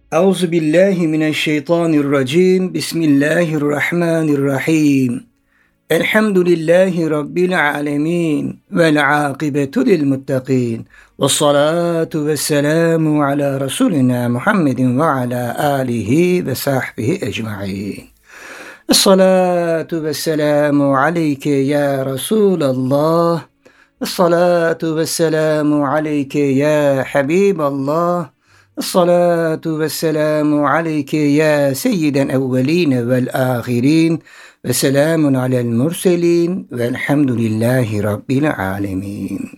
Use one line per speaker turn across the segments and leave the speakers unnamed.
Euzu billahi mineşşeytanirracim. Bismillahirrahmanirrahim. Elhamdülillahi rabbil alamin vel akibetu lil muttaqin. Ves salatu vesselamu ala rasulina Muhammedin ve ala alihi ve sahbihi ecmaîn. Essalatu vesselamu aleyke ya Resulallah. Essalatu vesselamu aleyke ya Habiballah. Esselatu vesselamu aleyke ya seyyiden evveline vel ahirin ve selamun alel murselin velhamdülillahi rabbil alemin.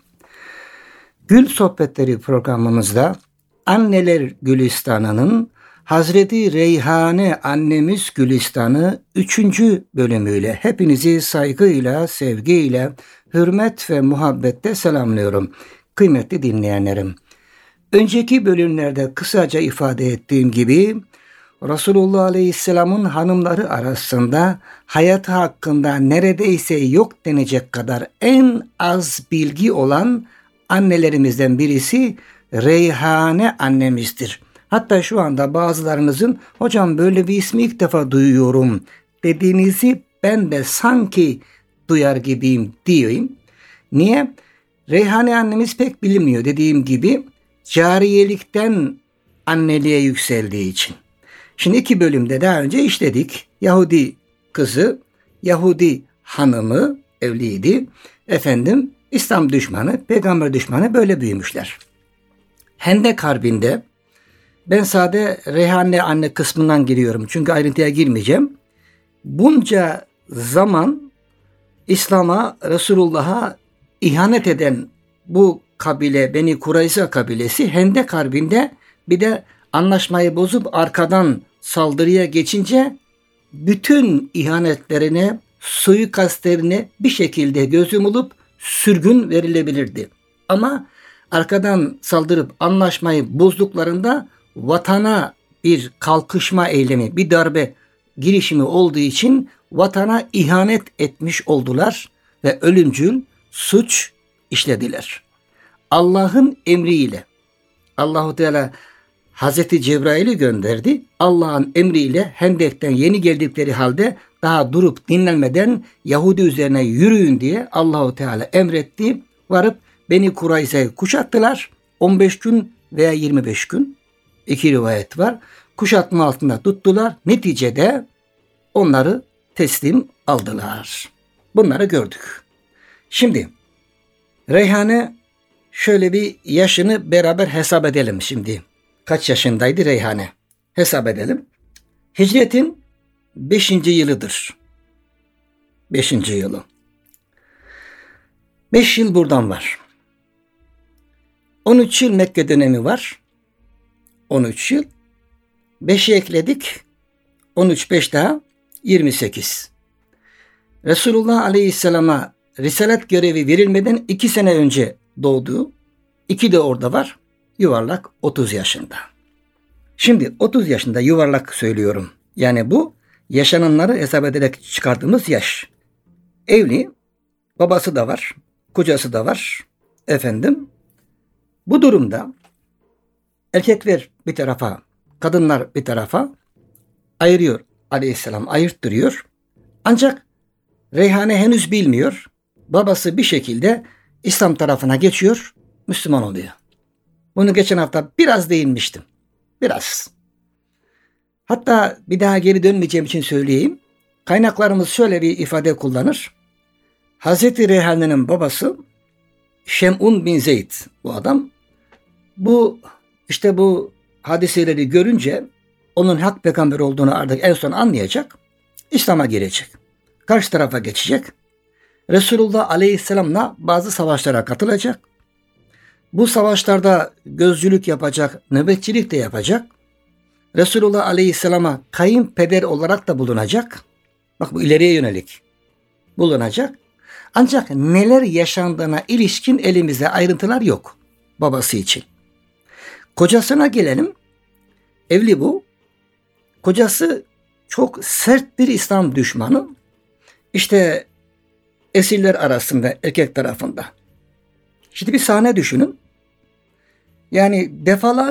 Gül Sohbetleri programımızda Anneler Gülistanı'nın Hazreti Reyhane Annemiz Gülistanı 3. bölümüyle hepinizi saygıyla, sevgiyle, hürmet ve muhabbetle selamlıyorum. Kıymetli dinleyenlerim. Önceki bölümlerde kısaca ifade ettiğim gibi Resulullah Aleyhisselam'ın hanımları arasında hayatı hakkında neredeyse yok denecek kadar en az bilgi olan annelerimizden birisi Reyhane annemizdir. Hatta şu anda bazılarınızın hocam böyle bir ismi ilk defa duyuyorum dediğinizi ben de sanki duyar gibiyim diyeyim. Niye? Reyhane annemiz pek bilinmiyor dediğim gibi. Cariyelikten anneliğe yükseldiği için. Şimdi 2 bölümde daha önce işledik. Yahudi kızı, Yahudi hanımı evliydi. İslam düşmanı, peygamber düşmanı böyle büyümüşler. Hendek Harbi'nde ben sade Reyhane anne kısmından giriyorum. Çünkü ayrıntıya girmeyeceğim. Bunca zaman İslam'a, Resulullah'a ihanet eden bu kabile, Beni Kurayza kabilesi Hendek Harbi'nde bir de anlaşmayı bozup arkadan saldırıya geçince bütün ihanetlerine, suikastlerine bir şekilde göz yumulup sürgün verilebilirdi. Ama arkadan saldırıp anlaşmayı bozduklarında vatana bir kalkışma eylemi, bir darbe girişimi olduğu için vatana ihanet etmiş oldular ve ölümcül suç işlediler. Allah'ın emriyle Allahu Teala Hazreti Cebrail'i gönderdi. Allah'ın emriyle Hendek'ten yeni geldikleri halde daha durup dinlenmeden Yahudi üzerine yürüyün diye Allahu Teala emretti. Varıp Beni Kurayza'yı kuşattılar. 15 gün veya 25 gün 2 rivayet var. Kuşatma altında tuttular. Neticede onları teslim aldılar. Bunları gördük. Şimdi Reyhane şöyle bir yaşını beraber hesap edelim şimdi. Kaç yaşındaydı Reyhane? Hesap edelim. Hicretin 5. yılıdır. 5. yılı. 5 yıl buradan var. 13 yıl Mekke dönemi var. 13 yıl. 5'i ekledik. 13, 5 daha 28. Resulullah Aleyhisselam'a risalet görevi verilmeden 2 sene önce doğdu. 2 de orada var. Yuvarlak 30 yaşında. Şimdi 30 yaşında yuvarlak söylüyorum. Yani bu yaşananları hesap ederek çıkardığımız yaş. Evli, babası da var, kocası da var. Bu durumda erkekler bir tarafa, kadınlar bir tarafa ayırıyor. Aleyhisselam ayırttırıyor. Ancak Reyhane henüz bilmiyor. Babası bir şekilde İslam tarafına geçiyor, Müslüman oluyor. Bunu geçen hafta biraz değinmiştim. Biraz. Hatta bir daha geri dönmeyeceğim için söyleyeyim. Kaynaklarımız şöyle bir ifade kullanır. Hazreti Reyhane'nin babası Şem'un bin Zeyd bu adam. Bu hadiseleri görünce onun hak peygamber olduğunu artık en son anlayacak. İslam'a girecek. Karşı tarafa geçecek. Resulullah Aleyhisselam'la bazı savaşlara katılacak. Bu savaşlarda gözcülük yapacak, nöbetçilik de yapacak. Resulullah Aleyhisselam'a kayınpeder olarak da bulunacak. Bak bu ileriye yönelik bulunacak. Ancak neler yaşandığına ilişkin elimizde ayrıntılar yok babası için. Kocasına gelelim. Evli bu. Kocası çok sert bir İslam düşmanı. İşte esirler arasında erkek tarafında. Şimdi bir sahne düşünün. Yani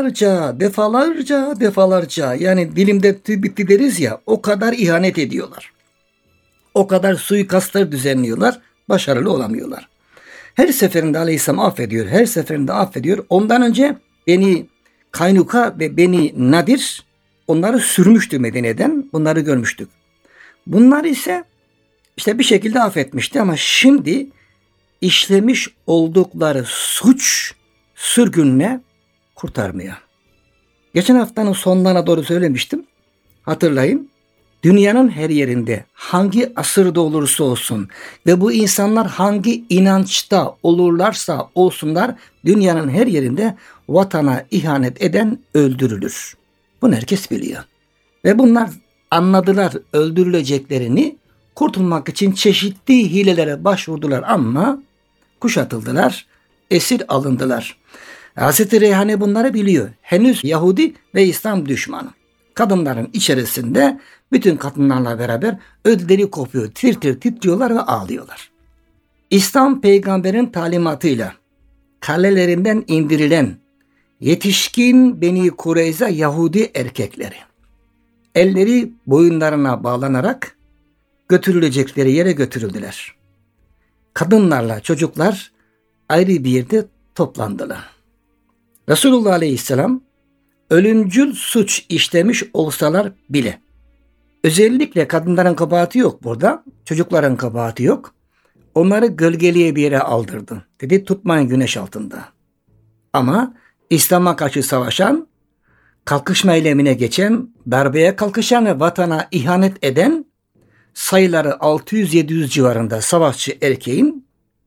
defalarca yani dilimde tüy bitti deriz ya, o kadar ihanet ediyorlar. O kadar suikastlar düzenliyorlar. Başarılı olamıyorlar. Her seferinde Aleyhisselam affediyor. Her seferinde affediyor. Ondan önce Beni Kaynuka ve Beni Nadir onları sürmüştü Medine'den. Bunları görmüştük. Bunlar ise işte bir şekilde affetmişti ama şimdi işlemiş oldukları suç sürgünle kurtarmıyor. Geçen haftanın sonlarına doğru söylemiştim. Hatırlayın. Dünyanın her yerinde hangi asırda olursa olsun ve bu insanlar hangi inançta olurlarsa olsunlar dünyanın her yerinde vatana ihanet eden öldürülür. Bunu herkes biliyor. Ve bunlar anladılar öldürüleceklerini, kurtulmak için çeşitli hilelere başvurdular ama kuşatıldılar, esir alındılar. Hazreti Reyhane bunları biliyor. Henüz Yahudi ve İslam düşmanı. Kadınların içerisinde bütün kadınlarla beraber ödleri kopuyor, tir tir titriyorlar ve ağlıyorlar. İslam peygamberin talimatıyla kalelerinden indirilen yetişkin Beni Kureyza Yahudi erkekleri elleri boyunlarına bağlanarak götürülecekleri yere götürüldüler. Kadınlarla çocuklar ayrı bir yerde toplandılar. Resulullah Aleyhisselam ölümcül suç işlemiş olsalar bile, özellikle kadınların kabahati yok burada, çocukların kabahati yok. Onları gölgeliğe bir yere aldırdı. Dedi tutmayın güneş altında. Ama İslam'a karşı savaşan, kalkışma eylemine geçen, darbeye kalkışan ve vatana ihanet eden sayıları 600-700 civarında savaşçı erkeğin,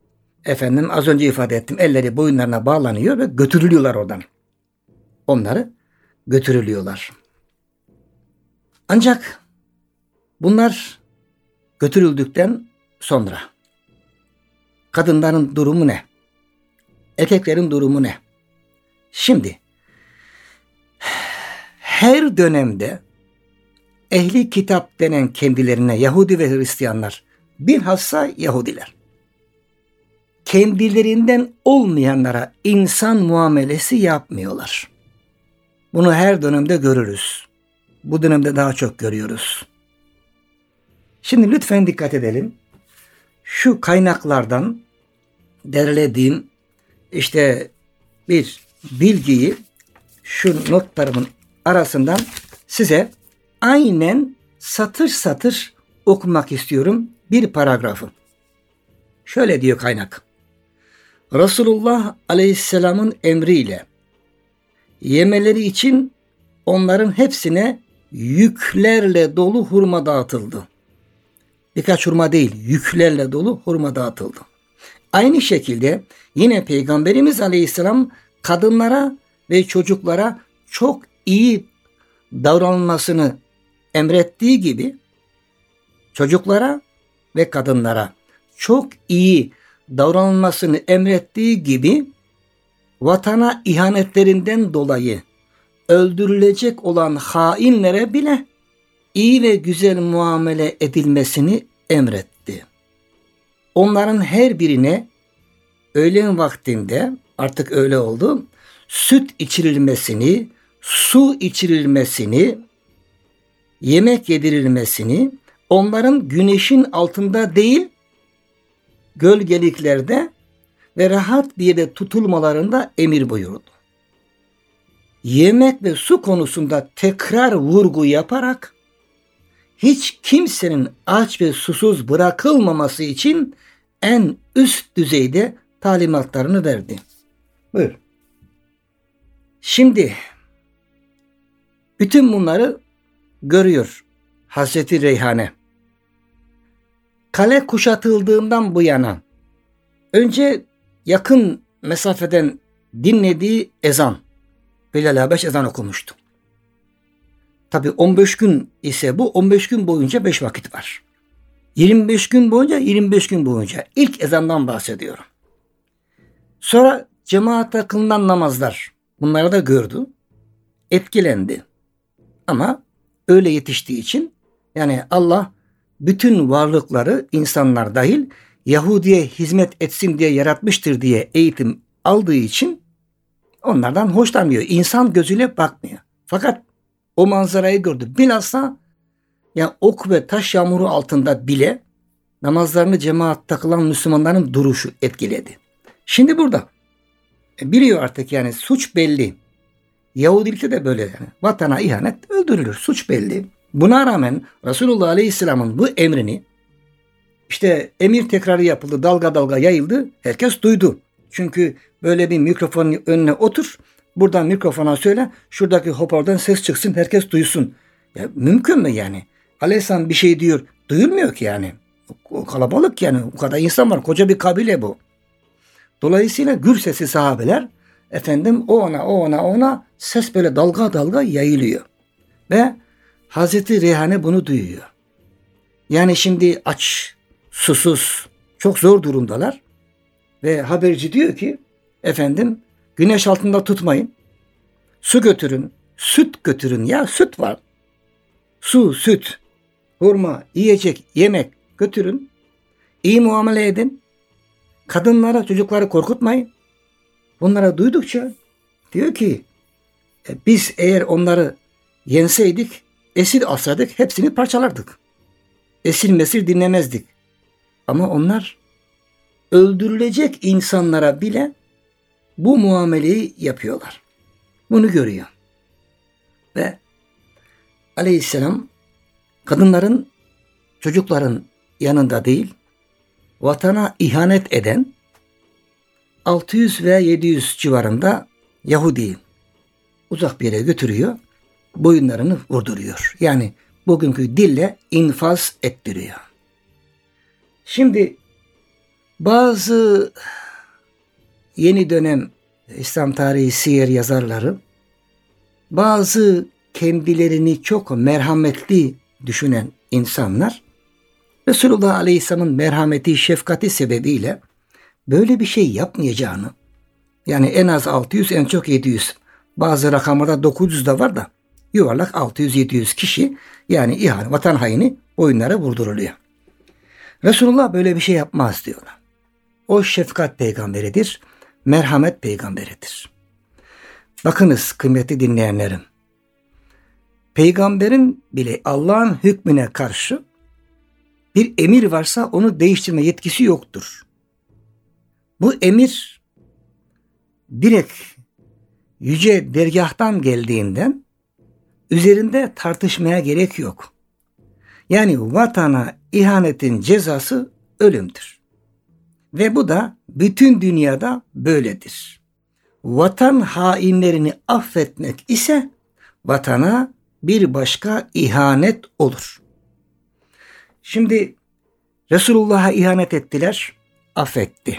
az önce ifade ettim, elleri boyunlarına bağlanıyor ve götürülüyorlar oradan. Onları götürülüyorlar. Ancak bunlar götürüldükten sonra kadınların durumu ne? Erkeklerin durumu ne? Şimdi her dönemde ehli kitap denen kendilerine Yahudi ve Hristiyanlar, bilhassa Yahudiler, kendilerinden olmayanlara insan muamelesi yapmıyorlar. Bunu her dönemde görürüz. Bu dönemde daha çok görüyoruz. Şimdi lütfen dikkat edelim. Şu kaynaklardan derlediğim bir bilgiyi şu notlarımın arasından size aynen satır satır okumak istiyorum bir paragrafı. Şöyle diyor kaynak. Resulullah Aleyhisselam'ın emriyle yemeleri için onların hepsine yüklerle dolu hurma dağıtıldı. Birkaç hurma değil, yüklerle dolu hurma dağıtıldı. Aynı şekilde yine Peygamberimiz Aleyhisselam kadınlara ve çocuklara çok iyi davranılmasını emrettiği gibi çocuklara ve kadınlara çok iyi davranılmasını emrettiği gibi vatana ihanetlerinden dolayı öldürülecek olan hainlere bile iyi ve güzel muamele edilmesini emretti. Onların her birine öğlen vaktinde, artık öğle oldu, süt içirilmesini, su içirilmesini, yemek yedirilmesini, onların güneşin altında değil, gölgeliklerde ve rahat bir yerde tutulmalarında emir buyurdu. Yemek ve su konusunda tekrar vurgu yaparak hiç kimsenin aç ve susuz bırakılmaması için en üst düzeyde talimatlarını verdi. Buyur. Şimdi bütün bunları görüyor Hazreti Reyhane. Kale kuşatıldığından bu yana önce yakın mesafeden dinlediği ezan, Bilal Habeş ezan okumuştu. Tabi 15 gün ise bu 15 gün boyunca 5 vakit var. 25 gün boyunca ilk ezandan bahsediyorum. Sonra cemaate kılınan namazlar, bunları da gördü. Etkilendi. Ama öyle yetiştiği için, yani Allah bütün varlıkları, insanlar dahil, Yahudi'ye hizmet etsin diye yaratmıştır diye eğitim aldığı için onlardan hoşlanmıyor. İnsan gözüyle bakmıyor. Fakat o manzarayı gördü. Bilhassa yani ok ve taş yağmuru altında bile namazlarını cemaatte kılan Müslümanların duruşu etkiledi. Şimdi burada biliyor artık yani suç belli. Yahudilikte de böyle yani. Vatana ihanet öldürülür. Suç belli. Buna rağmen Resulullah Aleyhisselam'ın bu emrini işte emir tekrarı yapıldı. Dalga dalga yayıldı. Herkes duydu. Çünkü böyle bir mikrofonun önüne otur. Buradan mikrofona söyle. Şuradaki hoparlörden ses çıksın. Herkes duysun. Ya mümkün mü yani? Aleyhisselam bir şey diyor. Duyulmuyor ki yani. O kalabalık yani. O kadar insan var. Koca bir kabile bu. Dolayısıyla gür sesi sahabeler efendim o ona ses böyle dalga dalga yayılıyor. Ve Hazreti Reyhane bunu duyuyor. Yani şimdi aç, susuz, çok zor durumdalar. Ve haberci diyor ki efendim güneş altında tutmayın. Su götürün, süt götürün ya süt var. Su, süt, hurma, yiyecek, yemek götürün. İyi muamele edin. Kadınlara, çocukları korkutmayın. Bunlara duydukça diyor ki biz eğer onları yenseydik, esir alsaydık hepsini parçalardık. Esir mesir dinlemezdik. Ama onlar öldürülecek insanlara bile bu muameleyi yapıyorlar. Bunu görüyor. Ve Aleyhisselam kadınların, çocukların yanında değil, vatana ihanet eden 600 ve 700 civarında Yahudi uzak bir yere götürüyor, boyunlarını vurduruyor. Yani bugünkü dille infaz ettiriyor. Şimdi bazı yeni dönem İslam tarihi siyer yazarları bazı kendilerini çok merhametli düşünen insanlar Resulullah Aleyhisselam'ın merhameti, şefkati sebebiyle böyle bir şey yapmayacağını, yani en az 600 en çok 700, bazı rakamlarda 900 de var da yuvarlak 600-700 kişi yani vatan haini boyunlara vurduruluyor. Resulullah böyle bir şey yapmaz diyorlar. O şefkat peygamberidir, merhamet peygamberidir. Bakınız kıymetli dinleyenlerim, peygamberin bile Allah'ın hükmüne karşı bir emir varsa onu değiştirme yetkisi yoktur. Bu emir direkt yüce dergâhtan geldiğinden üzerinde tartışmaya gerek yok. Yani vatana ihanetin cezası ölümdür. Ve bu da bütün dünyada böyledir. Vatan hainlerini affetmek ise vatana bir başka ihanet olur. Şimdi Resulullah'a ihanet ettiler, affetti.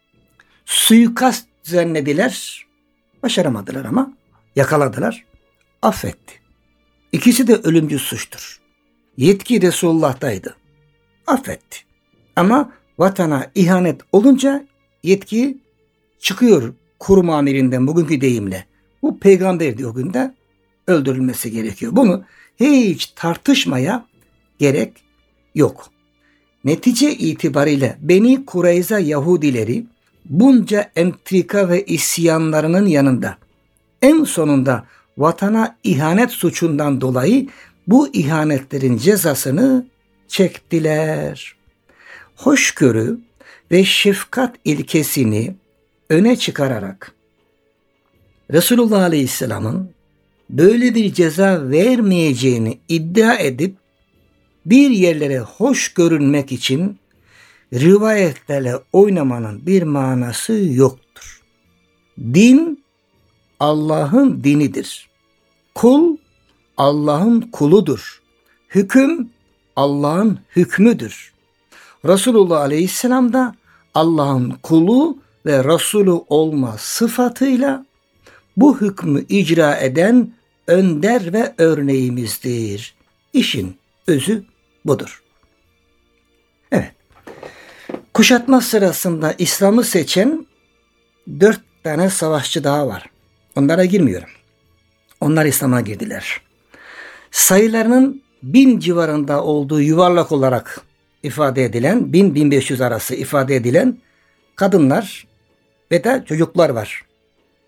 Suikast düzenlediler, başaramadılar ama yakaladılar, affetti. İkisi de ölümcül suçtur. Yetki Resulullah'taydı, affetti. Ama vatana ihanet olunca yetki çıkıyor kurum amirinden bugünkü deyimle. Bu peygamberdi o günde, öldürülmesi gerekiyor. Bunu hiç tartışmaya gerek yok. Netice itibariyle Beni Kureyza Yahudileri bunca entrika ve isyanlarının yanında en sonunda vatana ihanet suçundan dolayı bu ihanetlerin cezasını çektiler. Hoşgörü ve şefkat ilkesini öne çıkararak Resulullah Aleyhisselam'ın böyle bir ceza vermeyeceğini iddia edip bir yerlere hoş görünmek için rivayetlerle oynamanın bir manası yoktur. Din Allah'ın dinidir. Kul Allah'ın kuludur. Hüküm Allah'ın hükmüdür. Resulullah Aleyhisselam da Allah'ın kulu ve Resulü olma sıfatıyla bu hükmü icra eden önder ve örneğimizdir. İşin özü budur. Evet. Kuşatma sırasında İslam'ı seçen 4 tane savaşçı daha var. Onlara girmiyorum. Onlar İslam'a girdiler. Sayılarının 1000 civarında olduğu yuvarlak olarak ifade edilen, 1000-1500 arası ifade edilen kadınlar ve de çocuklar var.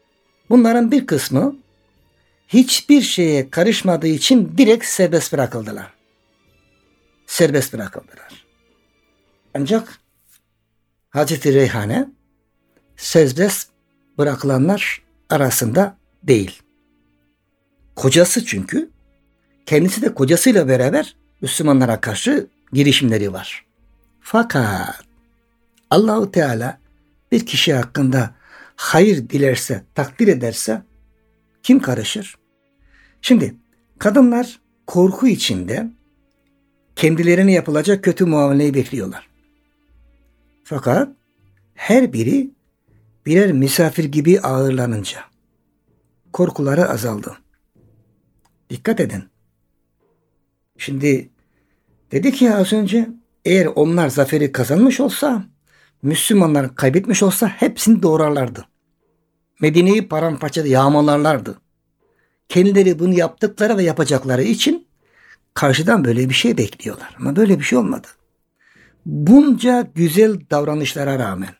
Bunların bir kısmı hiçbir şeye karışmadığı için direkt serbest bırakıldılar. Serbest bırakıldılar. Ancak Hazreti Reyhane serbest bırakılanlar arasında değil. Kocası çünkü kendisi de kocasıyla beraber Müslümanlara karşı girişimleri var. Fakat Allahu Teala bir kişi hakkında hayır dilerse, takdir ederse kim karışır? Şimdi kadınlar korku içinde kendilerine yapılacak kötü muameleyi bekliyorlar. Fakat her biri birer misafir gibi ağırlanınca korkuları azaldı. Dikkat edin. Şimdi dedik ya az önce, eğer onlar zaferi kazanmış olsa, Müslümanlar kaybetmiş olsa hepsini doğrarlardı. Medine'yi paramparça yağmalarlardı. Kendileri bunu yaptıkları ve yapacakları için karşıdan böyle bir şey bekliyorlar. Ama böyle bir şey olmadı. Bunca güzel davranışlara rağmen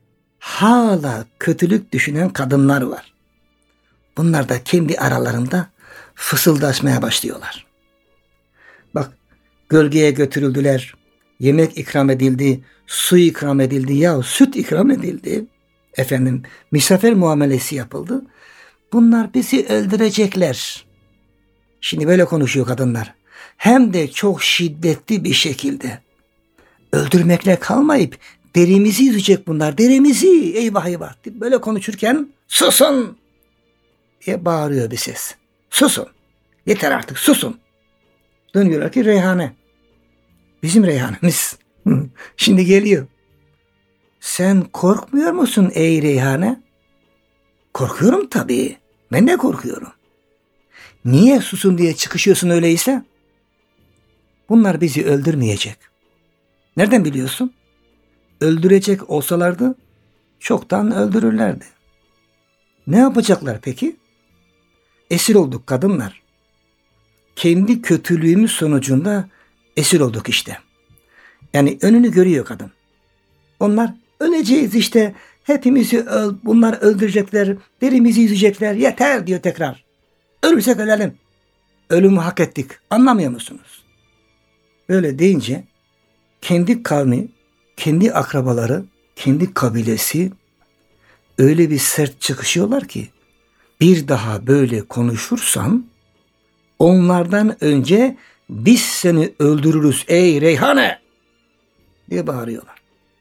hala kötülük düşünen kadınlar var. Bunlar da kendi aralarında fısıldaşmaya başlıyorlar. Bak, gölgeye götürüldüler, yemek ikram edildi, su ikram edildi, ya süt ikram edildi. Misafir muamelesi yapıldı. Bunlar bizi öldürecekler. Şimdi böyle konuşuyor kadınlar. Hem de çok şiddetli bir şekilde. Öldürmekle kalmayıp derimizi yüzecek bunlar. Derimizi, eyvah eyvah. Böyle konuşurken susun diye bağırıyor bir ses. Susun. Yeter artık, susun. Dönüyorlar ki Reyhane. Bizim Reyhanemiz. Şimdi geliyor. Sen korkmuyor musun ey Reyhane? Korkuyorum tabii. Ben de korkuyorum. Niye susun diye çıkışıyorsun öyleyse? Bunlar bizi öldürmeyecek. Nereden biliyorsun? Öldürecek olsalardı çoktan öldürürlerdi. Ne yapacaklar peki? Esir olduk kadınlar. Kendi kötülüğümüz sonucunda esir olduk işte. Yani önünü görüyor kadın. Onlar öleceğiz işte. Hepimizi bunlar öldürecekler. Derimizi yüzecekler. Yeter diyor tekrar. Ölürsek ölelim. Ölümü hak ettik. Anlamıyor musunuz? Böyle deyince kendi kavmi, kendi akrabaları, kendi kabilesi öyle bir sert çıkışıyorlar ki bir daha böyle konuşursan onlardan önce biz seni öldürürüz ey Reyhane diye bağırıyorlar.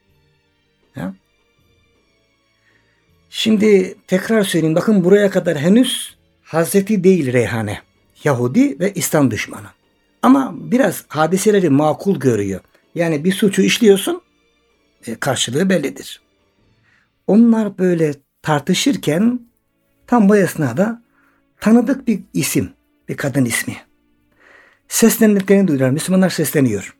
Ya. Şimdi tekrar söyleyeyim, bakın buraya kadar henüz Hazreti değil Reyhane, Yahudi ve İslam düşmanı. Ama biraz hadiseleri makul görüyor. Yani bir suçu işliyorsun, karşılığı bellidir. Onlar böyle tartışırken tam bu esnada tanıdık bir isim, bir kadın ismi. Seslendiklerini duyuyorlar. Müslümanlar sesleniyor.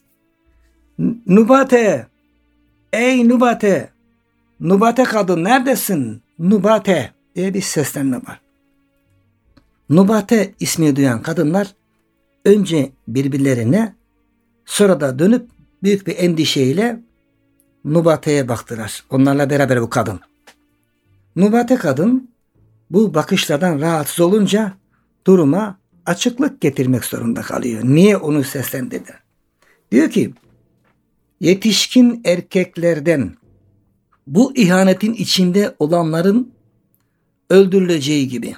Nubate, ey Nubate, Nubate kadın neredesin? Nubate diye bir seslenme var. Nubate ismini duyan kadınlar önce birbirlerine, sonra da dönüp büyük bir endişeyle Nubate'ye baktılar. Onlarla beraber bu kadın. Nubate kadın bu bakışlardan rahatsız olunca duruma açıklık getirmek zorunda kalıyor. Niye onu seslendirdi? Diyor ki yetişkin erkeklerden bu ihanetin içinde olanların öldürüleceği gibi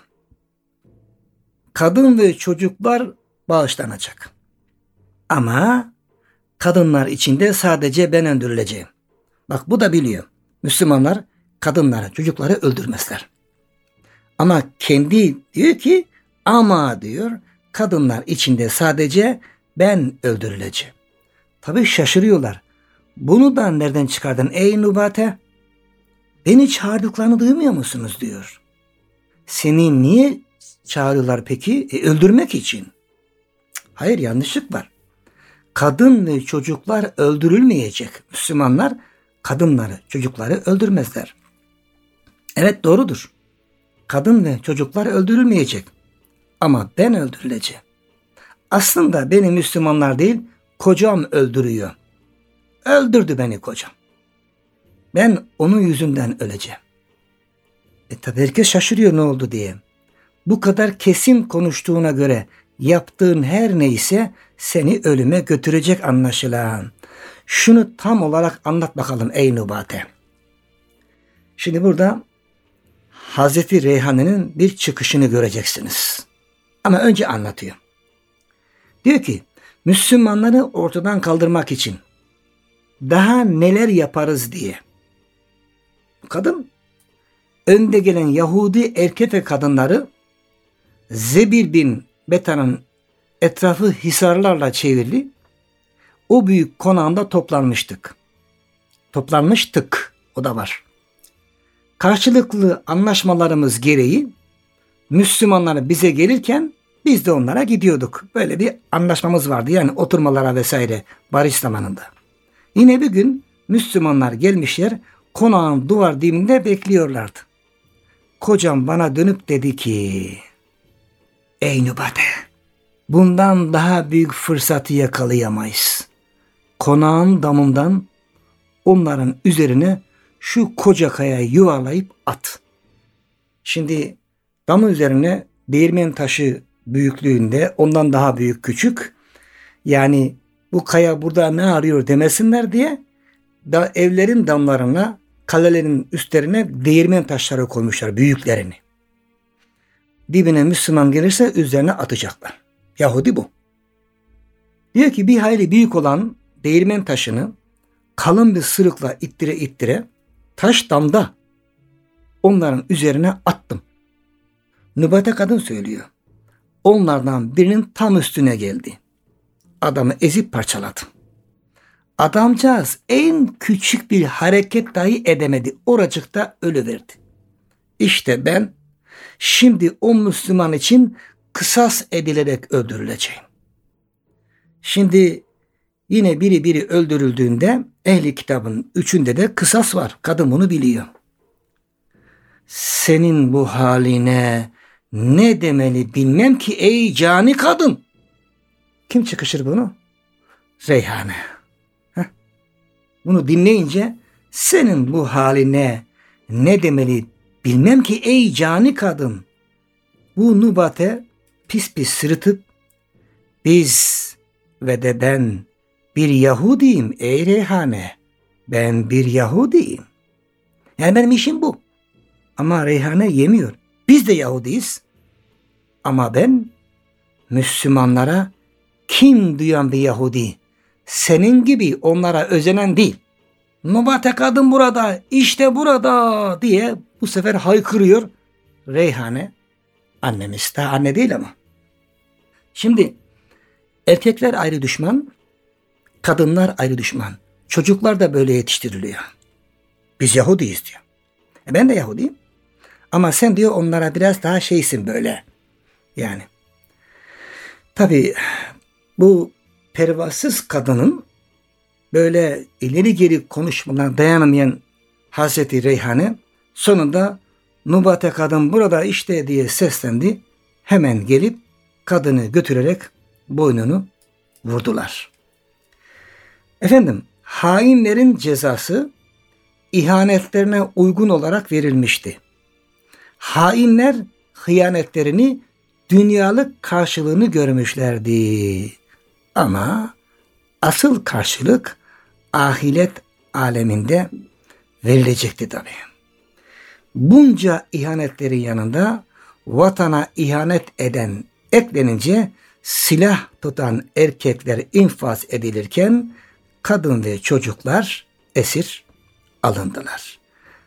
kadın ve çocuklar bağışlanacak. Ama kadınlar içinde sadece ben öldürüleceğim. Bak bu da biliyor. Müslümanlar kadınları, çocukları öldürmezler. Ama kendi diyor ki ama diyor kadınlar içinde sadece ben öldürüleceğim. Tabii şaşırıyorlar. Bunu da nereden çıkardın ey Nubate? Beni çağırdıklarını duymuyor musunuz diyor. Seni niye çağırıyorlar peki? Öldürmek için. Hayır, yanlışlık var. Kadın ve çocuklar öldürülmeyecek. Müslümanlar kadınları, çocukları öldürmezler. Evet, doğrudur. Kadın ve çocuklar öldürülmeyecek. Ama ben öldürüleceğim. Aslında beni Müslümanlar değil, kocam öldürüyor. Öldürdü beni kocam. Ben onun yüzünden öleceğim. Tabi herkes şaşırıyor ne oldu diye. Bu kadar kesin konuştuğuna göre yaptığın her neyse seni ölüme götürecek anlaşılan. Şunu tam olarak anlat bakalım ey Nubate. Şimdi burada Hazreti Reyhane'nin bir çıkışını göreceksiniz. Ama önce anlatıyor. Diyor ki Müslümanları ortadan kaldırmak için daha neler yaparız diye. Kadın önde gelen Yahudi erkek ve kadınları Zebir bin Betan'ın etrafı hisarlarla çevrili o büyük konağında toplanmıştık. O da var. Karşılıklı anlaşmalarımız gereği Müslümanlar bize gelirken biz de onlara gidiyorduk. Böyle bir anlaşmamız vardı. Yani oturmalara vesaire barış zamanında. Yine bir gün Müslümanlar gelmişler konağın duvar dibinde bekliyorlardı. Kocam bana dönüp dedi ki ey Nubate bundan daha büyük fırsatı yakalayamayız. Konağın damından onların üzerine şu koca kayayı yuvarlayıp at. Şimdi damın üzerine değirmen taşı büyüklüğünde ondan daha büyük küçük yani bu kaya burada ne arıyor demesinler diye da evlerin damlarına kalelerin üstlerine değirmen taşları koymuşlar büyüklerini. Dibine Müslüman gelirse üzerine atacaklar. Yahudi bu. Diyor ki bir hayli büyük olan değirmen taşını kalın bir sırıkla ittire ittire taş damda onların üzerine attım. Nubate kadın söylüyor. Onlardan birinin tam üstüne geldi. Adamı ezip parçaladı. Adamcağız en küçük bir hareket dahi edemedi. Oracıkta ölüverdi. İşte ben şimdi o Müslüman için kısas edilerek öldürüleceğim. Şimdi yine biri öldürüldüğünde ehli kitabın üçünde de kısas var. Kadın bunu biliyor. Senin bu haline ne demeli bilmem ki ey cani kadın. Kim çıkışır bunu? Reyhane. Bunu dinleyince senin bu haline ne demeli bilmem ki ey cani kadın. Bu Nubate pis pis sırıtıp biz ve de ben bir Yahudiyim ey Reyhane. Ben bir Yahudiyim. Yani benim işim bu. Ama Reyhane yemiyor. Biz de Yahudiyiz. Ama ben Müslümanlara kin duyan bir Yahudi. Senin gibi onlara özenen değil. Nubate kadın burada, işte burada diye bu sefer haykırıyor Reyhane. Annemiz daha anne değil ama. Şimdi erkekler ayrı düşman, kadınlar ayrı düşman. Çocuklar da böyle yetiştiriliyor. Biz Yahudiyiz diyor. Ben de Yahudiyim. Ama sen diyor onlara biraz daha şeysin böyle. Yani. Tabii bu pervasız kadının böyle ileri geri konuşmadan dayanamayan Hazreti Reyhane sonunda Nubate kadın burada işte diye seslendi. Hemen gelip kadını götürerek boynunu vurdular. Efendim, hainlerin cezası ihanetlerine uygun olarak verilmişti. Hainler hıyanetlerini dünyalık karşılığını görmüşlerdi. Ama asıl karşılık ahiret aleminde verilecekti tabii. Bunca ihanetlerin yanında vatana ihanet eden eklenince silah tutan erkekler infaz edilirken kadın ve çocuklar esir alındılar.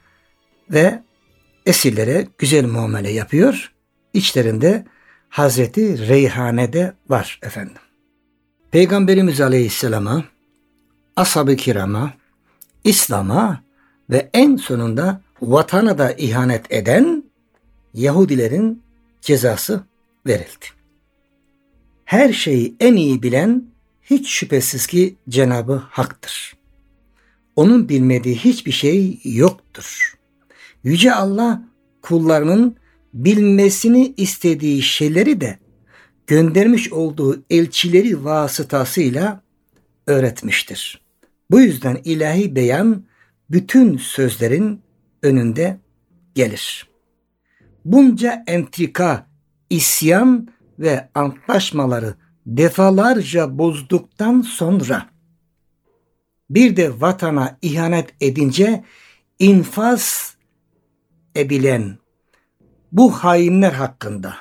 Ve esirlere güzel muamele yapıyor. İçlerinde Hazreti Reyhane de var efendim. Peygamberimiz Aleyhisselam'a, ashab-ı kirama, İslam'a ve en sonunda vatana da ihanet eden Yahudilerin cezası verildi. Her şeyi en iyi bilen hiç şüphesiz ki Cenab-ı Hak'tır. Onun bilmediği hiçbir şey yoktur. Yüce Allah kullarının bilmesini istediği şeyleri de göndermiş olduğu elçileri vasıtasıyla öğretmiştir. Bu yüzden ilahi beyan bütün sözlerin önünde gelir. bunca entrika, isyan ve antlaşmaları defalarca bozduktan sonra bir de vatana ihanet edince infaz edilen bu hainler hakkında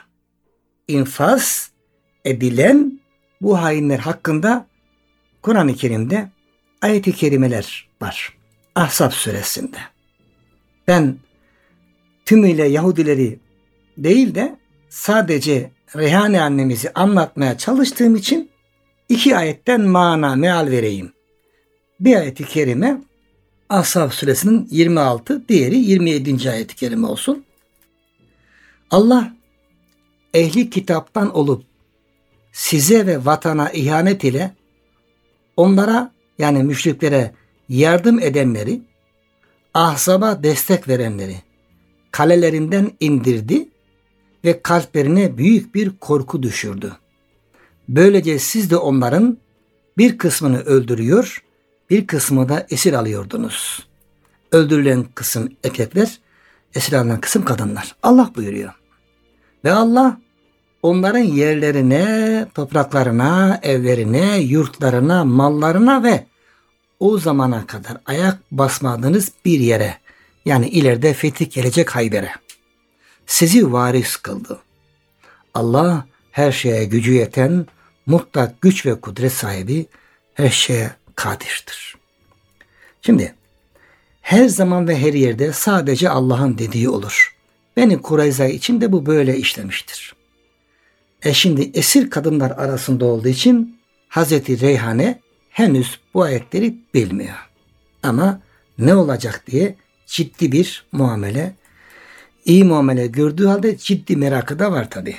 Kur'an-ı Kerim'de ayet-i kerimeler var. Ahzab suresinde. Ben tümüyle Yahudileri değil de sadece Reyhane annemizi anlatmaya çalıştığım için 2 ayetten meal vereyim. Bir ayet-i kerime Ahzab suresinin 26, diğeri 27. ayet-i kerime olsun. Allah ehli kitaptan olup size ve vatana ihanet ile onlara, yani müşriklere yardım edenleri, Ahzab'a destek verenleri kalelerinden indirdi ve kalplerine büyük bir korku düşürdü. Böylece siz de onların bir kısmını öldürüyor, bir kısmı da esir alıyordunuz. Öldürülen kısım erkekler, esir alınan kısım kadınlar. Allah buyuruyor. Ve Allah onların yerlerine, topraklarına, evlerine, yurtlarına, mallarına ve o zamana kadar ayak basmadığınız bir yere, yani ileride fetih gelecek Hayber'e, sizi varis kıldı. Allah her şeye gücü yeten, mutlak güç ve kudret sahibi, her şeye kadirdir. Şimdi her zaman ve her yerde sadece Allah'ın dediği olur. Beni Kureyza için de bu böyle işlemiştir. Şimdi esir kadınlar arasında olduğu için Hazreti Reyhane henüz bu ayetleri bilmiyor. Ama ne olacak diye ciddi bir muamele, iyi muamele gördüğü halde ciddi merakı da var tabi.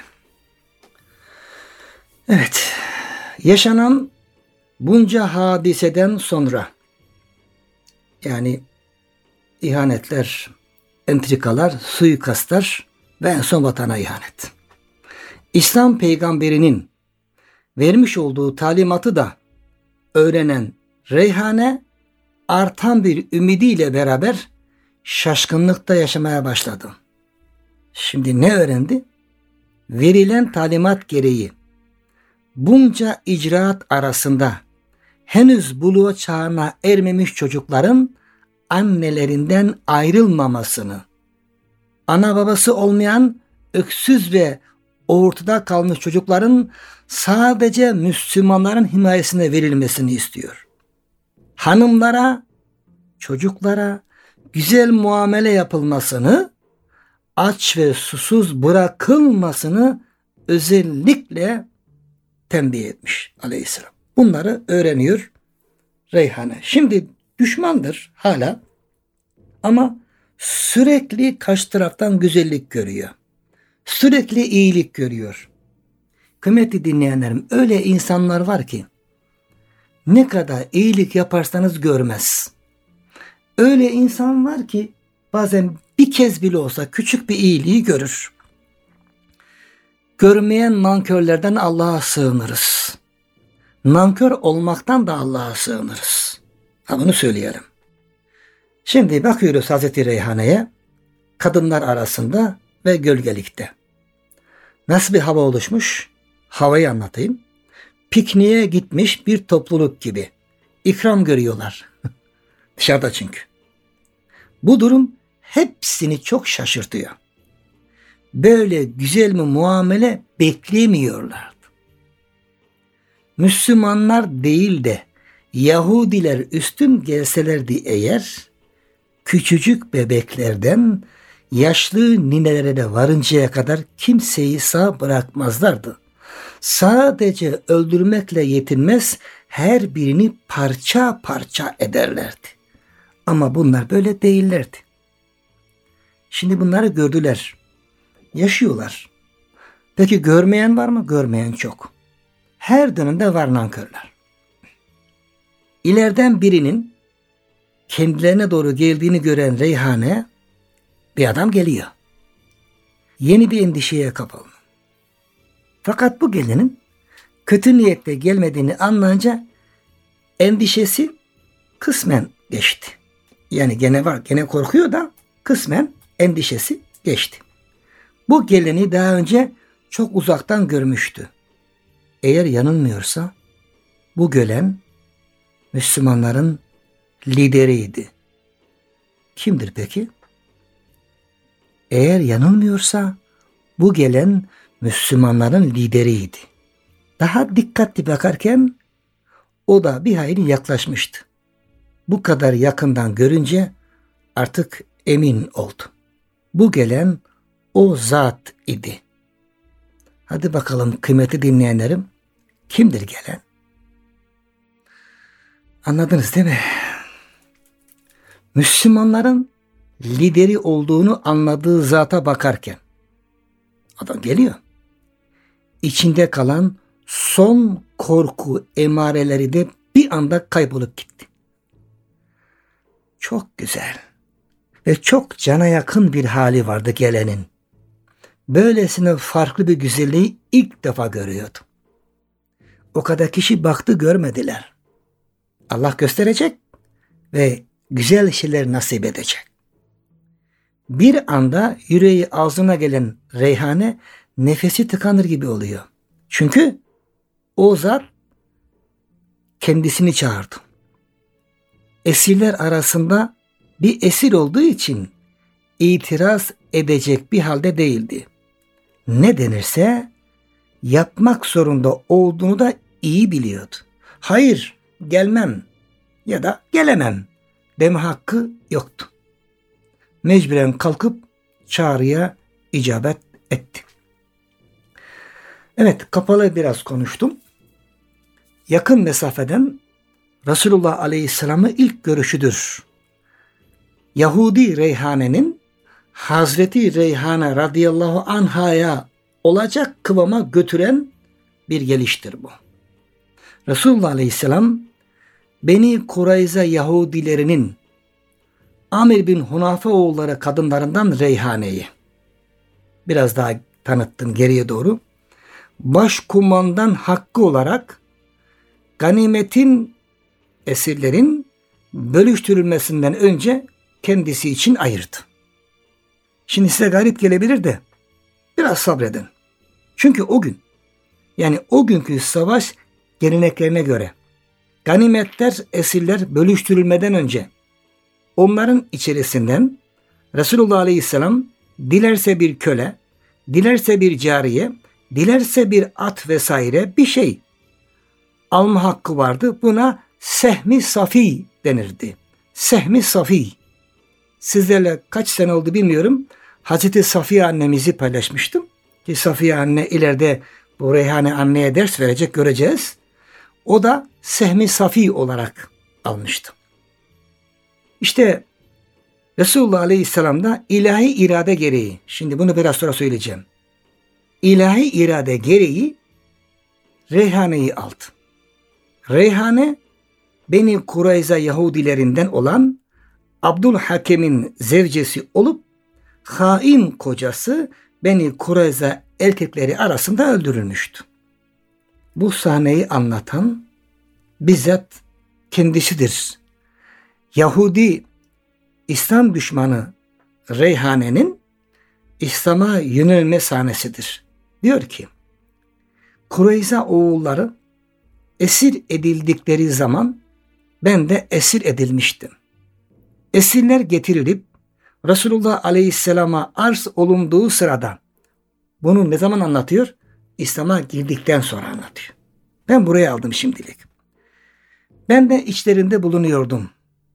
Evet, yaşanan bunca hadiseden sonra, yani ihanetler, entrikalar, suikastlar ve en son vatana ihanet. İslam peygamberinin vermiş olduğu talimatı da öğrenen Reyhane artan bir ümidiyle beraber şaşkınlıkta yaşamaya başladı. Şimdi ne öğrendi? Verilen talimat gereği bunca icraat arasında henüz buluğa çağına ermemiş çocukların annelerinden ayrılmamasını, ana babası olmayan öksüz ve ortada kalmış çocukların sadece Müslümanların himayesine verilmesini istiyor. Hanımlara, çocuklara güzel muamele yapılmasını, aç ve susuz bırakılmasını özellikle tembih etmiş aleyhisselam. Bunları öğreniyor Reyhane. Şimdi düşmandır hala ama sürekli karşı taraftan güzellik görüyor. Sürekli iyilik görüyor. Kıymetli dinleyenlerim, öyle insanlar var ki ne kadar iyilik yaparsanız görmez. Öyle insan var ki bazen bir kez bile olsa küçük bir iyiliği görür. Görmeyen nankörlerden Allah'a sığınırız. Nankör olmaktan da Allah'a sığınırız. Bunu söyleyelim. Şimdi bakıyoruz Hazreti Reyhane'ye, kadınlar arasında ve gölgelikte. Nasıl bir hava oluşmuş? Havayı anlatayım. Pikniğe gitmiş bir topluluk gibi. İkram görüyorlar. Dışarıda çünkü. Bu durum hepsini çok şaşırtıyor. Böyle güzel mi muamele beklemiyorlardı. Müslümanlar değil de Yahudiler üstün gelselerdi eğer, küçücük bebeklerden yaşlı ninelere de varıncaya kadar kimseyi sağ bırakmazlardı. Sadece öldürmekle yetinmez, her birini parça parça ederlerdi. Ama bunlar böyle değillerdi. Şimdi bunları gördüler. Yaşıyorlar. Peki görmeyen var mı? Görmeyen çok. Her dönemde var nankörler. İleriden birinin kendilerine doğru geldiğini gören Reyhane, bir adam geliyor. Yeni bir endişeye kapalı. Fakat bu gelenin kötü niyetle gelmediğini anlayınca endişesi kısmen geçti. Yani gene var, gene korkuyor da kısmen endişesi geçti. Bu geleni daha önce çok uzaktan görmüştü. Eğer yanılmıyorsa bu gelen Müslümanların lideriydi. Kimdir peki? Eğer yanılmıyorsa bu gelen Müslümanların lideriydi. Daha dikkatli bakarken o da bir hayli yaklaşmıştı. Bu kadar yakından görünce artık emin oldu. Bu gelen o zat idi. Hadi bakalım kıymetli dinleyenlerim, kimdir gelen? Anladınız değil mi? Müslümanların lideri olduğunu anladığı zata bakarken adam geliyor. İçinde kalan son korku emareleri de bir anda kaybolup gitti. Çok güzel ve çok cana yakın bir hali vardı gelenin. Böylesine farklı bir güzelliği ilk defa görüyordu. O kadar kişi baktı, görmediler. Allah gösterecek ve güzel şeyler nasip edecek. Bir anda yüreği ağzına gelen reyhane nefesi tıkanır gibi oluyor. Çünkü o zat kendisini çağırdı. Esirler arasında bir esir olduğu için itiraz edecek bir halde değildi. Ne denirse yapmak zorunda olduğunu da iyi biliyordu. Hayır, gelmem ya da gelemem deme hakkı yoktu. Mecburen kalkıp çağrıya icabet etti. Evet, kapalı biraz konuştum. Yakın mesafeden Resulullah Aleyhisselam'ın ilk görüşüdür. Yahudi Reyhane'nin Hazreti Reyhane radıyallahu anhaya olacak kıvama götüren bir geliştir bu. Resulullah Aleyhisselam Beni Kurayza Yahudilerinin Amir bin Hunafe oğulları kadınlarından Reyhane'yi biraz daha tanıttım geriye doğru. Başkumandan hakkı olarak ganimetin, esirlerin bölüştürülmesinden önce kendisi için ayırdı. Şimdi size garip gelebilir de biraz sabredin. Çünkü o gün, yani o günkü savaş geleneklerine göre ganimetler, esirler bölüştürülmeden önce onların içerisinden Resulullah Aleyhisselam dilerse bir köle, dilerse bir cariye, dilerse bir at vesaire bir şey alma hakkı vardı. Buna sehmi safi denirdi. Sehmi safi. Sizlerle kaç sene oldu bilmiyorum. Hazreti Safiye annemizi paylaşmıştım. Ki Safiye anne ileride bu Reyhane anneye ders verecek, göreceğiz. O da sehmi safi olarak almıştı. İşte Resulullah Aleyhisselam'da ilahi irade gereği, şimdi bunu biraz sonra söyleyeceğim. İlahi irade gereği Reyhane'yi aldı. Reyhane Beni Kurayza Yahudilerinden olan Abdülhakem'in zevcesi olup hain kocası Beni Kurayza erkekleri arasında öldürülmüştü. Bu sahneyi anlatan bizzat kendisidir. Yahudi İslam düşmanı Reyhane'nin İslam'a yönelme sahnesidir. Diyor ki, Kureyza oğulları esir edildikleri zaman ben de esir edilmiştim. Esirler getirilip Resulullah Aleyhisselam'a arz olunduğu sırada, bunu ne zaman anlatıyor? İslam'a girdikten sonra anlatıyor. Ben buraya aldım şimdilik. Ben de içlerinde bulunuyordum.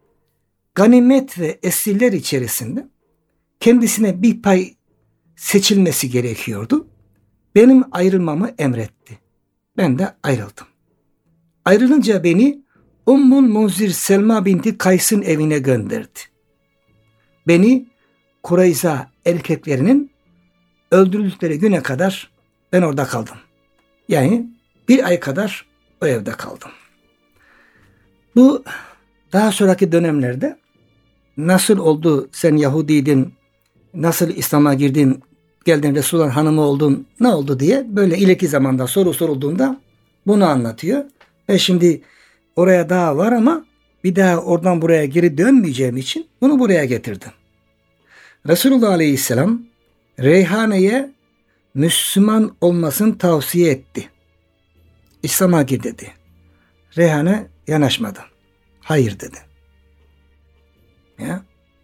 Ganimet ve esirler içerisinde kendisine bir pay seçilmesi gerekiyordu. Benim ayrılmamı emretti. Ben de ayrıldım. Ayrılınca beni Ummul Munzir Selma binti Kays'ın evine gönderdi. Beni Kureyza erkeklerinin öldürüldükleri güne kadar ben orada kaldım. Yani bir ay kadar o evde kaldım. Bu daha sonraki dönemlerde nasıl oldu, sen Yahudiydin, nasıl İslam'a girdin, geldin Resulullah hanımı oldun, ne oldu diye böyle ileriki zamanda soru sorulduğunda bunu anlatıyor. Ve şimdi oraya daha var ama bir daha oradan buraya geri dönmeyeceğim için bunu buraya getirdim. Resulullah Aleyhisselam Reyhane'ye Müslüman olmasını tavsiye etti. İslam'a gir dedi. Reyhane yanaşmadı. Hayır dedi. Ya.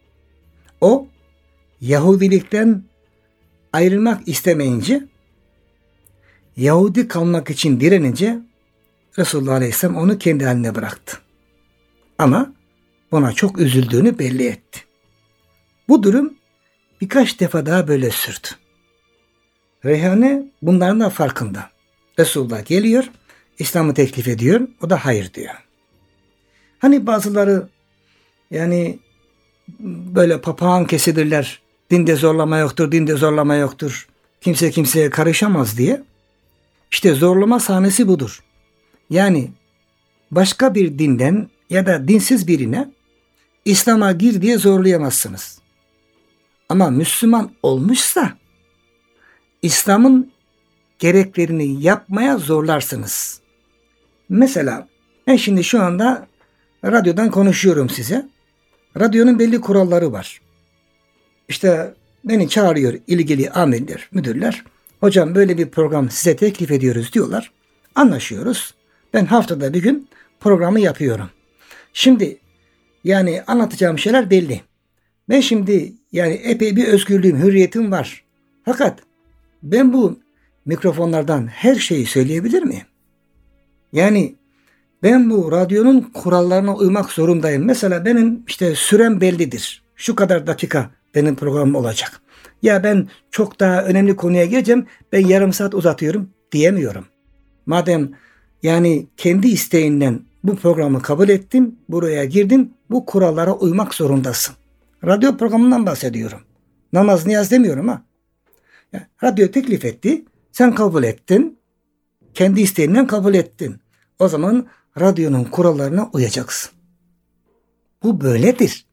O Yahudilikten ayrılmak istemeyince, Yahudi kalmak için direnince Resulullah Aleyhisselam onu kendi haline bıraktı. Ama buna çok üzüldüğünü belli etti. Bu durum birkaç defa daha böyle sürdü. Reyhane bunların da farkında. Resulullah geliyor, İslam'ı teklif ediyor, o da hayır diyor. Hani bazıları yani böyle papağan kesidirler, dinde zorlama yoktur, dinde zorlama yoktur, kimse kimseye karışamaz diye. İşte zorlama sahnesi budur. Yani başka bir dinden ya da dinsiz birine İslam'a gir diye zorlayamazsınız. Ama Müslüman olmuşsa İslam'ın gereklerini yapmaya zorlarsınız. Mesela ben şimdi şu anda radyodan konuşuyorum size. Radyonun belli kuralları var. İşte beni çağırıyor ilgili amirler, müdürler. Hocam böyle bir program size teklif ediyoruz diyorlar. Anlaşıyoruz. Ben haftada bir gün programı yapıyorum. Şimdi yani anlatacağım şeyler belli. Ben şimdi yani epey bir özgürlüğüm, hürriyetim var. Fakat ben bu mikrofonlardan her şeyi söyleyebilir miyim? Yani ben bu radyonun kurallarına uymak zorundayım. Mesela benim işte sürem bellidir. Şu kadar dakika benim programım olacak. Ya ben çok daha önemli konuya geleceğim, ben yarım saat uzatıyorum diyemiyorum. Madem yani kendi isteğinden bu programı kabul ettin, buraya girdin, bu kurallara uymak zorundasın. Radyo programından bahsediyorum. Namaz niyaz demiyorum ha. Yani radyo teklif etti, sen kabul ettin, kendi isteğinden kabul ettin. O zaman radyonun kurallarına uyacaksın. Bu böyledir.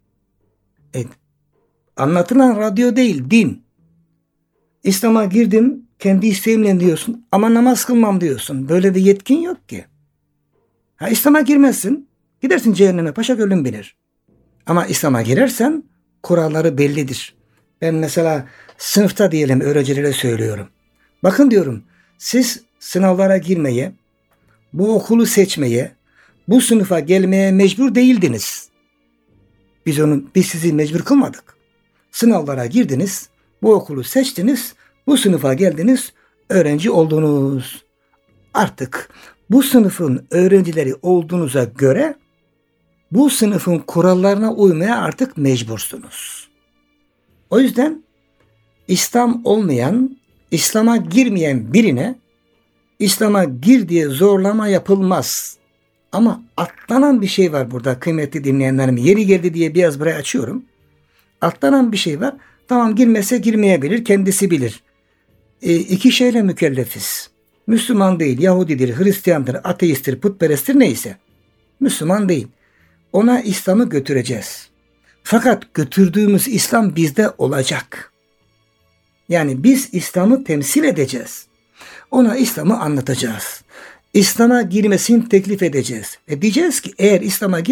Anlatılan radyo değil, din. İslam'a girdim, kendi isteğimle diyorsun ama namaz kılmam diyorsun. Böyle bir yetkin yok ki. İslam'a girmezsin, gidersin cehenneme, paşa gönlün bilir. Ama İslam'a girersen kuralları bellidir. Ben mesela sınıfta diyelim öğrencilere söylüyorum. Bakın diyorum, siz sınavlara girmeye, bu okulu seçmeye, bu sınıfa gelmeye mecbur değildiniz. Biz sizi mecbur kılmadık. Sınavlara girdiniz, bu okulu seçtiniz, bu sınıfa geldiniz, öğrenci oldunuz. Artık bu sınıfın öğrencileri olduğunuza göre bu sınıfın kurallarına uymaya artık mecbursunuz. O yüzden İslam olmayan, İslam'a girmeyen birine İslam'a gir diye zorlama yapılmaz. Ama atlanan bir şey var burada kıymetli dinleyenlerim. Yeri geldi diye biraz buraya açıyorum. Atlanan bir şey var. Tamam, girmese girmeyebilir, kendisi bilir. İki şeyle mükellefiz. Müslüman değil, Yahudidir, Hristiyandır, ateisttir, putperesttir neyse. Müslüman değil. Ona İslam'ı götüreceğiz. Fakat götürdüğümüz İslam bizde olacak. Yani biz İslam'ı temsil edeceğiz. Ona İslam'ı anlatacağız. İslam'a girmesini teklif edeceğiz. Diyeceğiz ki eğer İslam'a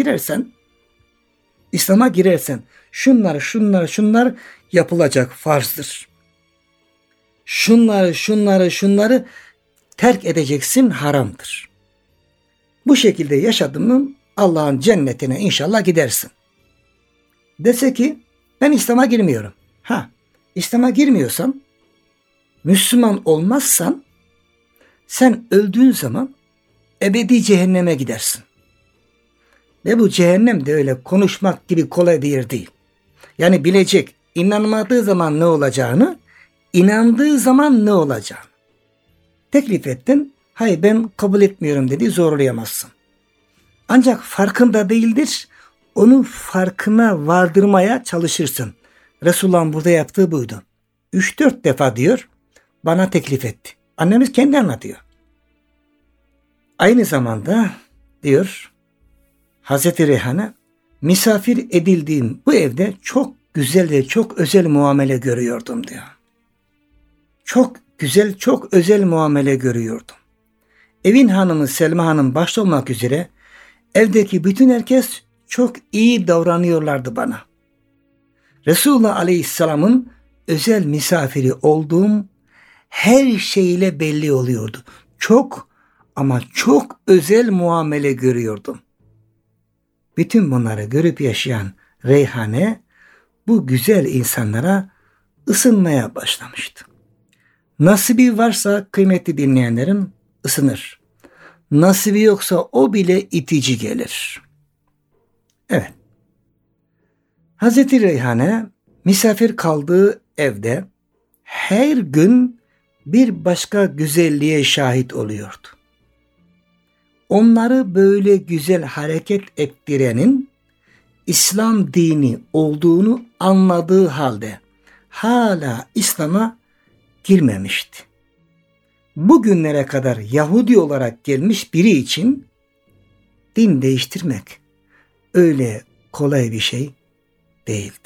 girersen şunlar yapılacak, farzdır. Şunları terk edeceksin, haramdır. Bu şekilde yaşadın mı Allah'ın cennetine inşallah gidersin. Dese ki ben İslam'a girmiyorum. İslam'a girmiyorsan, Müslüman olmazsan sen öldüğün zaman ebedi cehenneme gidersin. Ve bu cehennem de öyle konuşmak gibi kolay bir yer değil. Yani bilecek, inanmadığı zaman ne olacağını, inandığı zaman ne olacağını. Teklif ettin, hayır ben kabul etmiyorum dedi, zorlayamazsın. Ancak farkında değildir, onu farkına vardırmaya çalışırsın. Resulullah'ın burada yaptığı buydu. 3-4 defa diyor, bana teklif etti. Annemiz kendi anlatıyor. Aynı zamanda diyor Hazreti Reyhan'a, misafir edildiğim bu evde çok güzel ve çok özel muamele görüyordum diyor. Çok güzel, çok özel muamele görüyordum. Evin hanımı Selma Hanım başta olmak üzere evdeki bütün herkes çok iyi davranıyorlardı bana. Resulullah Aleyhisselam'ın özel misafiri olduğum her şeyle belli oluyordu. Çok ama çok özel muamele görüyordum. Bütün bunları görüp yaşayan Reyhane bu güzel insanlara ısınmaya başlamıştı. Nasibi varsa kıymetli dinleyenlerim ısınır. Nasibi yoksa o bile itici gelir. Evet. Hazreti Reyhane misafir kaldığı evde her gün bir başka güzelliğe şahit oluyordu. Onları böyle güzel hareket ettirenin İslam dini olduğunu anladığı halde hala İslam'a girmemişti. Bugünlere kadar Yahudi olarak gelmiş biri için din değiştirmek öyle kolay bir şey değildi.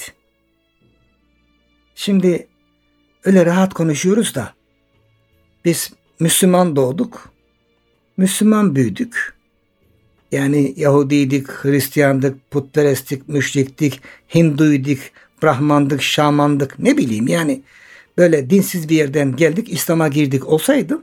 Şimdi öyle rahat konuşuyoruz da biz Müslüman doğduk, Müslüman büyüdük. Yani Yahudiydik, Hristiyandık, putperestlik, müşriktik, Hinduydik, Brahmandık, Şamandık, ne bileyim yani böyle dinsiz bir yerden geldik, İslam'a girdik olsaydı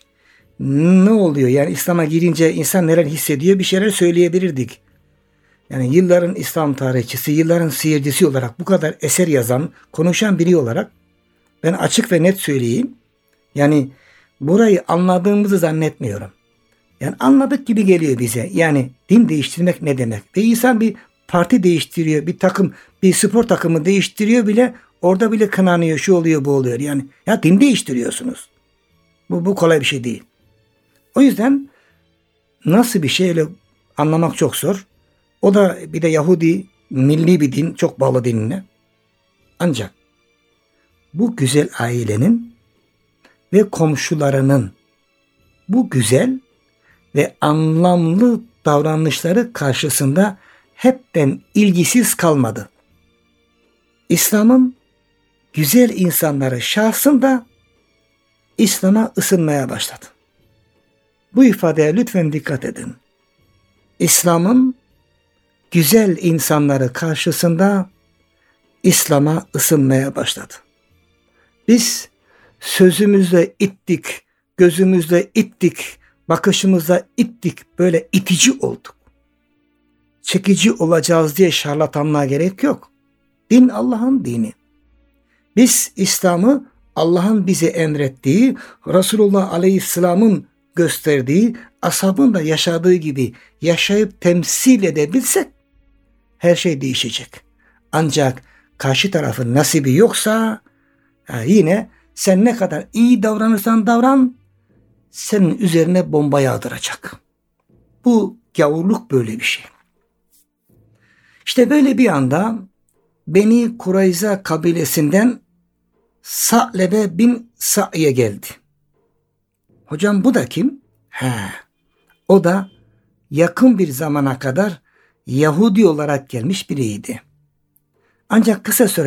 ne oluyor? Yani İslam'a girince insan neler hissediyor bir şeyler söyleyebilirdik. Yani yılların İslam tarihçisi, yılların seyircisi olarak bu kadar eser yazan, konuşan biri olarak ben açık ve net söyleyeyim. Yani burayı anladığımızı zannetmiyorum. Yani anladık gibi geliyor bize. Yani din değiştirmek ne demek? Ve insan bir parti değiştiriyor, bir takım, bir spor takımı değiştiriyor bile, orada bile kınanıyor, şu oluyor, bu oluyor. Yani ya din değiştiriyorsunuz. Bu kolay bir şey değil. O yüzden nasıl bir şeyle anlamak çok zor. O da bir de Yahudi, milli bir din, çok bağlı dinine. Ancak bu güzel ailenin ve komşularının bu güzel ve anlamlı davranışları karşısında hepten ilgisiz kalmadı. İslam'ın güzel insanları şahsında İslam'a ısınmaya başladı. Bu ifadeye lütfen dikkat edin. İslam'ın güzel insanları karşısında İslam'a ısınmaya başladı. Biz sözümüzle ittik, gözümüzle ittik, bakışımızla ittik, böyle itici olduk. Çekici olacağız diye şarlatanlığa gerek yok. Din Allah'ın dini. Biz İslam'ı Allah'ın bize emrettiği, Resulullah Aleyhisselam'ın gösterdiği, ashabın da yaşadığı gibi yaşayıp temsil edebilsek her şey değişecek. Ancak karşı tarafın nasibi yoksa yine sen ne kadar iyi davranırsan davran senin üzerine bomba yağdıracak. Bu gavurluk böyle bir şey. İşte böyle bir anda Beni Kurayza kabilesinden Sa'lebe bin Sa'ye geldi. Hocam bu da kim? O da yakın bir zamana kadar Yahudi olarak gelmiş biriydi. Ancak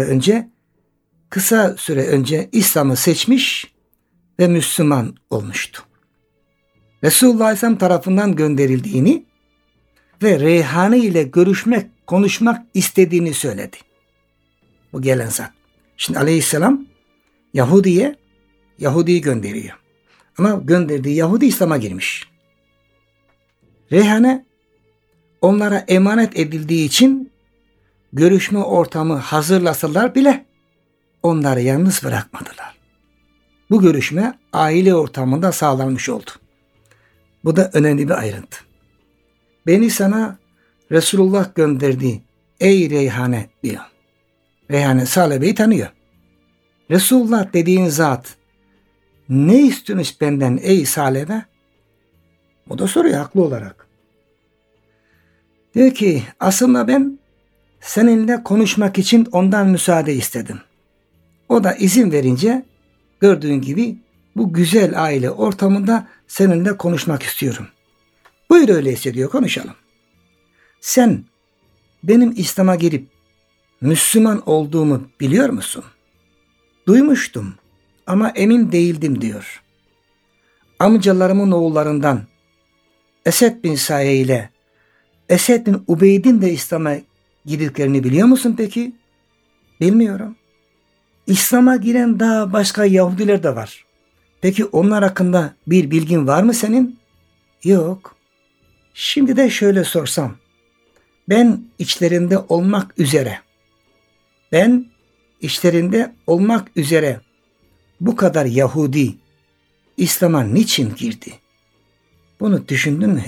kısa süre önce İslam'ı seçmiş ve Müslüman olmuştu. Resulullah Aleyhisselam tarafından gönderildiğini ve Reyhane ile görüşmek, konuşmak istediğini söyledi. Bu gelen zat. Şimdi Aleyhisselam Yahudi'yi gönderiyor. Ama gönderdiği Yahudi İslam'a girmiş. Reyhane onlara emanet edildiği için görüşme ortamı hazırlasalar bile onları yalnız bırakmadılar. Bu görüşme aile ortamında sağlanmış oldu. Bu da önemli bir ayrıntı. Beni sana Resulullah gönderdi ey Reyhane diyor. Reyhane Sa'lebe'yi tanıyor. Resulullah dediğin zat ne istiyormuş benden ey Sa'lebe? O da soruyor haklı olarak. Diyor ki aslında ben seninle konuşmak için ondan müsaade istedim. O da izin verince gördüğün gibi bu güzel aile ortamında seninle konuşmak istiyorum. Buyur öyleyse diyor, konuşalım. Sen benim İslam'a girip Müslüman olduğumu biliyor musun? Duymuştum ama emin değildim diyor. Amcalarımın oğullarından Esed bin Saye ile Esed bin Ubeyd'in de İslam'a girdiklerini biliyor musun peki? Bilmiyorum. İslam'a giren daha başka Yahudiler de var. Peki onlar hakkında bir bilgin var mı senin? Yok. Şimdi de şöyle sorsam. Ben içlerinde olmak üzere bu kadar Yahudi İslam'a niçin girdi? Bunu düşündün mü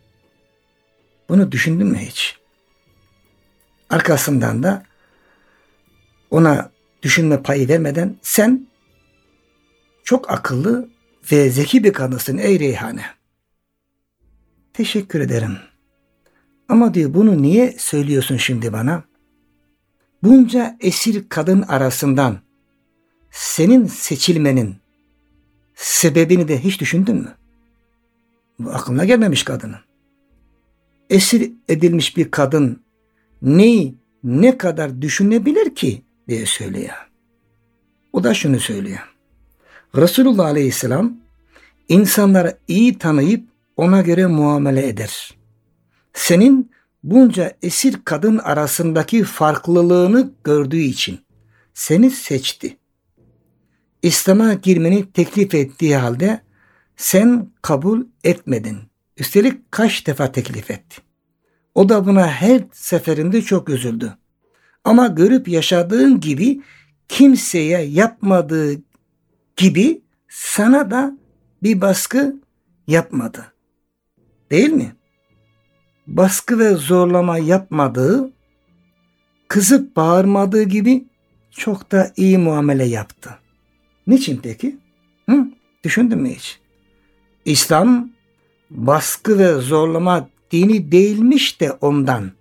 hiç? Arkasından da ona düşünme payı vermeden sen çok akıllı ve zeki bir kadınsın ey Reyhane. Teşekkür ederim. Ama diyor bunu niye söylüyorsun şimdi bana? Bunca esir kadın arasından senin seçilmenin sebebini de hiç düşündün mü? Bu aklına gelmemiş kadının. Esir edilmiş bir kadın neyi ne kadar düşünebilir ki diye söylüyor. O da şunu söylüyor. Resulullah Aleyhisselam insanları iyi tanıyıp ona göre muamele eder. Senin bunca esir kadın arasındaki farklılığını gördüğü için seni seçti. İslam'a girmeni teklif ettiği halde sen kabul etmedin. Üstelik kaç defa teklif etti. O da buna her seferinde çok üzüldü. Ama görüp yaşadığın gibi kimseye yapmadığı gibi sana da bir baskı yapmadı. Değil mi? Baskı ve zorlama yapmadığı, kızıp bağırmadığı gibi çok da iyi muamele yaptı. Niçin peki? Düşündün mü hiç? İslam baskı ve zorlama dini değilmiş de ondanmış.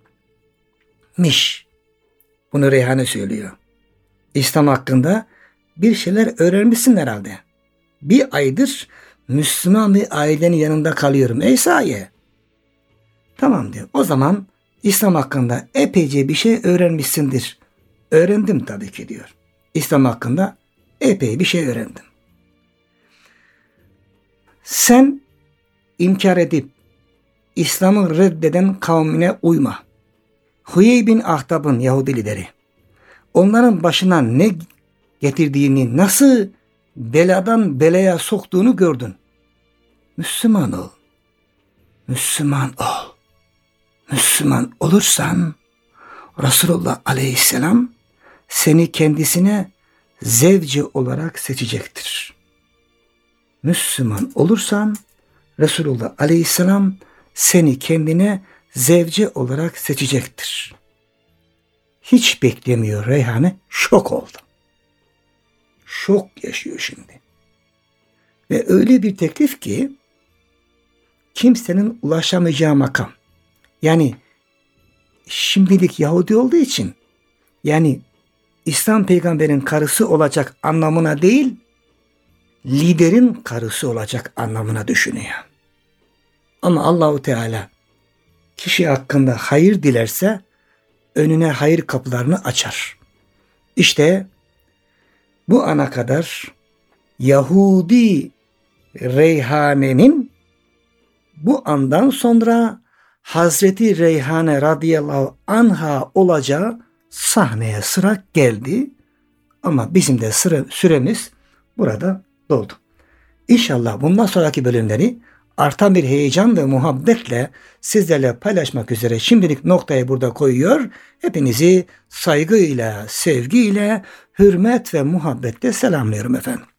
Bunu Reyhane söylüyor. İslam hakkında bir şeyler öğrenmişsin herhalde. Bir aydır Müslüman bir ailenin yanında kalıyorum. Ey sahiye. Tamam diyor. O zaman İslam hakkında epeyce bir şey öğrenmişsindir. Öğrendim tabii ki diyor. İslam hakkında epey bir şey öğrendim. Sen inkar edip İslam'ı reddeden kavmine uyma. Huyey bin Ahtab'ın Yahudi lideri. Onların başına ne getirdiğini, nasıl beladan belaya soktuğunu gördün. Müslüman ol. Müslüman olursan Resulullah Aleyhisselam seni kendisine zevci olarak seçecektir. Müslüman olursan Resulullah Aleyhisselam seni kendine zevci olarak seçecektir. Hiç beklemiyor Reyhane, şok oldu. Şok yaşıyor şimdi. Ve öyle bir teklif ki kimsenin ulaşamayacağı makam. Yani şimdilik Yahudi olduğu için yani İslam peygamberin karısı olacak anlamına değil, liderin karısı olacak anlamına düşünüyor. Ama Allahu Teala kişi hakkında hayır dilerse önüne hayır kapılarını açar. İşte bu ana kadar Yahudi Reyhane'nin bu andan sonra Hazreti Reyhane radıyallahu anha olacağı sahneye sıra geldi. Ama bizim de süremiz burada doldu. İnşallah bundan sonraki bölümleri artan bir heyecan ve muhabbetle sizlerle paylaşmak üzere şimdilik noktayı burada koyuyor. Hepinizi saygıyla, sevgiyle, hürmet ve muhabbetle selamlıyorum efendim.